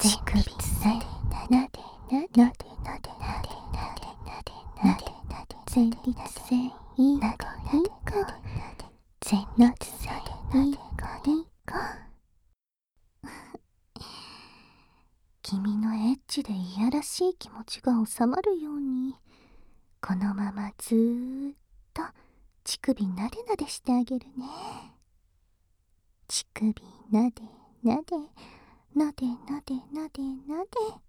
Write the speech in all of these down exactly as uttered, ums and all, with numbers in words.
乳首せなでなでなでなでなでなでなでなで前立腺いい子いい子前立腺いい子いい子君のエッチでいやらしい気持ちが収まるようにこのままずーっと乳首なでなでしてあげるね。乳首なでなでなでなでなでなで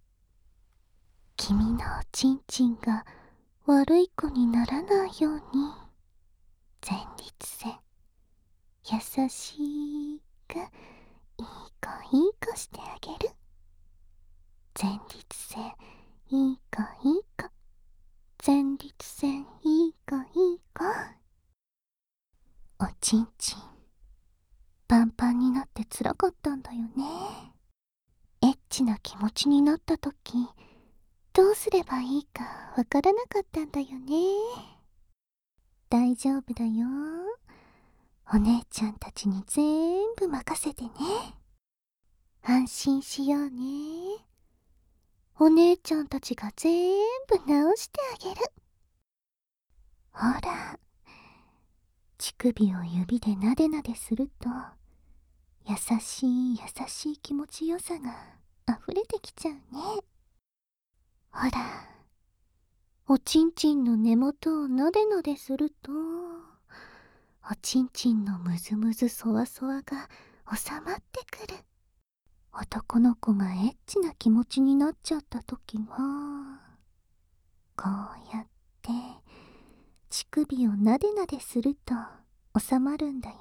君のおちんちんが悪い子にならないように前立腺優しくいい子いい子してあげる。前立腺いい子いい子前立腺いい子いい子おちんちんパンパンになってつらかったんだよね。エッチな気持ちになった時どうすればいいかわからなかったんだよね。大丈夫だよ。お姉ちゃんたちに全部任せてね。安心しようね。お姉ちゃんたちが全部直してあげる。ほら、乳首を指でなでなですると優しい優しい気持ちよさが溢れてきちゃうね。ほら、おちんちんの根元をなでなでするとおちんちんのむずむずそわそわが収まってくる。男の子がエッチな気持ちになっちゃった時はこうやって乳首をなでなですると収まるんだよ。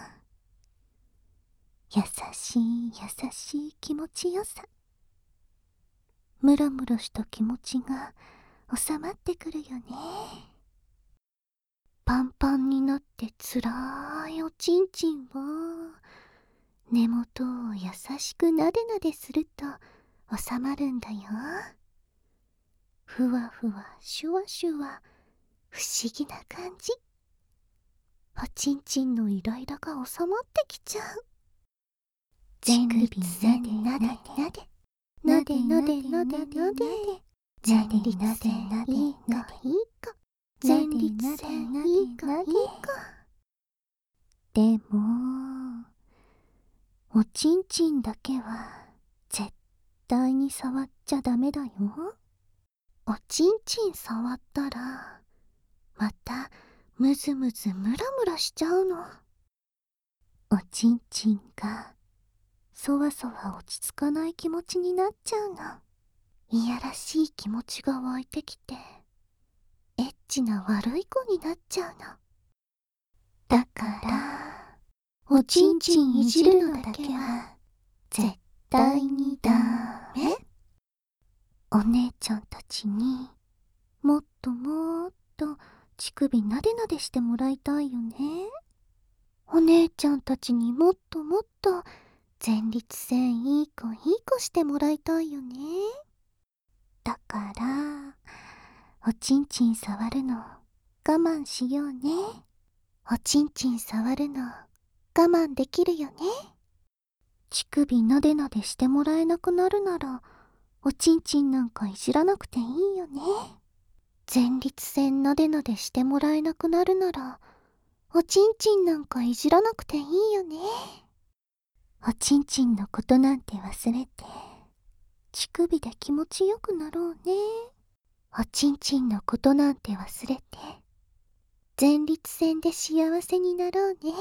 優しい優しい気持ちよさ、ムラムラした気持ちが収まってくるよね。パンパンになってつらいおちんちんは根元を優しくなでなですると収まるんだよ。ふわふわシュワシュワ不思議な感じ。おちんちんのイライラが収まってきちゃう。前立腺なでなでなでなでなでなで前立腺いい子いい子前立腺いい子いい子。でもおちんちんだけは絶対に触っちゃダメだよ。おちんちん触ったらまたムズムズムラムラしちゃうの。おちんちんがそわそわ落ち着かない気持ちになっちゃうの。いやらしい気持ちが湧いてきてエッチな悪い子になっちゃうの。だからおちんちんいじるのだけは絶対にダメ。お姉ちゃんたちにもっともっと乳首なでなでしてもらいたいよね。お姉ちゃんたちにもっともっと前立腺いい子いい子してもらいたいよね。だからおちんちん触るの我慢しようね。おちんちん触るの我慢できるよね。乳首なでなでしてもらえなくなるならおちんちんなんかいじらなくていいよね。前立腺なでなでしてもらえなくなるならおちんちんなんかいじらなくていいよね。おちんちんのことなんて忘れて乳首で気持ちよくなろうね。おちんちんのことなんて忘れて前立腺で幸せになろうね。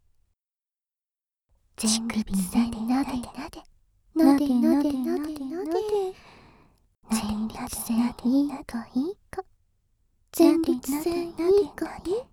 乳首なでなでなでなでなでなでなで前立腺いい子いい子前立腺いい子いい子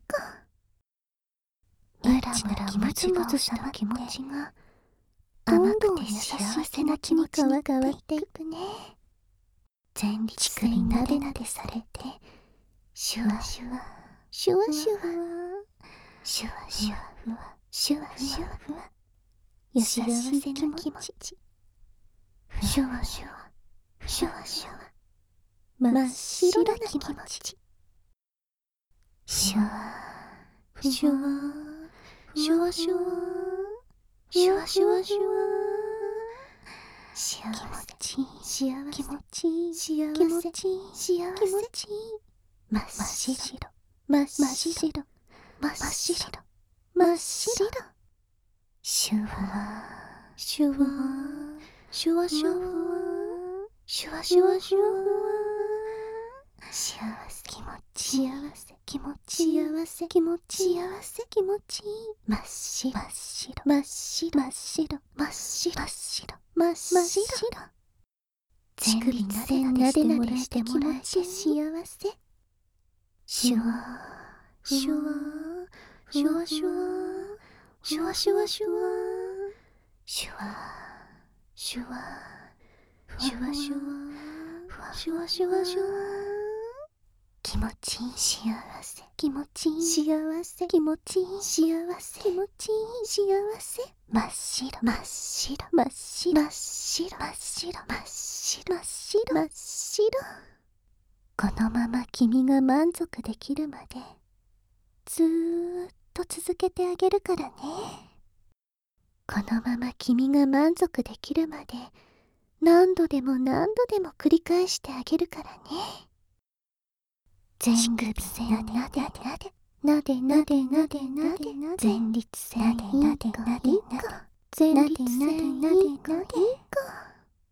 ムラムラムズムズした気持ちが甘くて幸せな気持ちに変わっていくね。前立腺なでなでされてシュワシュワシュワシュワシュワシュワふわシュワシュワふわ幸せな気持ちシュワシュワシュワシュワ真っ白な気持ちシュワシュワシュワシュワシュワシュワシュワ幸せ幸せ気持ちいい幸せ気持ちいい幸せ気持ちいい真っ白真っ白真っ白真っ白真っ白シュワシュワシュワシュワシュワシュワシュワ幸せ気持ちいい幸せ気持ちいい幸せ気持ちいい幸せ気持ちいい真っ白真っ白真っ白真っ白真っ白真っ白真っ白乳首なでなでなでしてもらえて幸せシュワシュワシュワシュワシュワシュワシュワシュワシュワシュワシュワシュワシュワシュワ気持ちいい幸せ気持ちいい幸せ気持ちいい幸せ気持ちいい幸せ真っ白真っ白真っ白真っ白真っ白真っ白真っ白真っ白このまま君が満足できるまでずーっと続けてあげるからね。このまま君が満足できるまで何度でも何度でも繰り返してあげるからね。前立腺なでなでなでなでなでなでなで前立腺なでなでなでなで前立腺なでなでなで